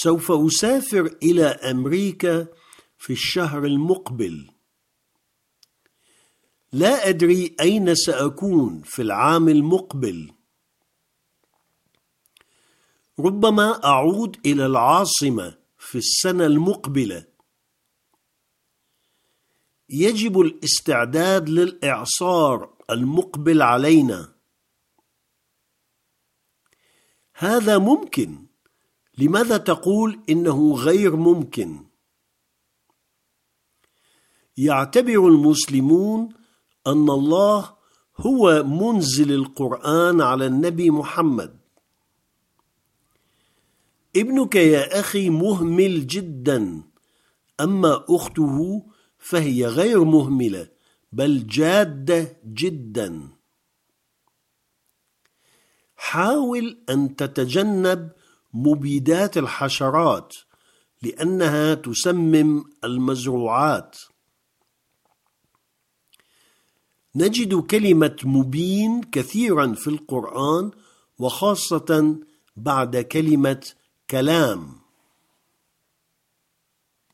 سوف أسافر إلى أمريكا في الشهر المقبل. لا أدري أين سأكون في العام المقبل. ربما أعود إلى العاصمة في السنة المقبلة. يجب الاستعداد للإعصار المقبل علينا. هذا ممكن. لماذا تقول إنه غير ممكن؟ يعتبر المسلمون أن الله هو منزل القرآن على النبي محمد. ابنك يا أخي مهمل جدا، أما أخته فهي غير مهملة بل جادة جدا. حاول أن تتجنب مبيدات الحشرات لأنها تسمم المزروعات. نجد كلمة مبين كثيرا في القرآن، وخاصة بعد كلمة كلام.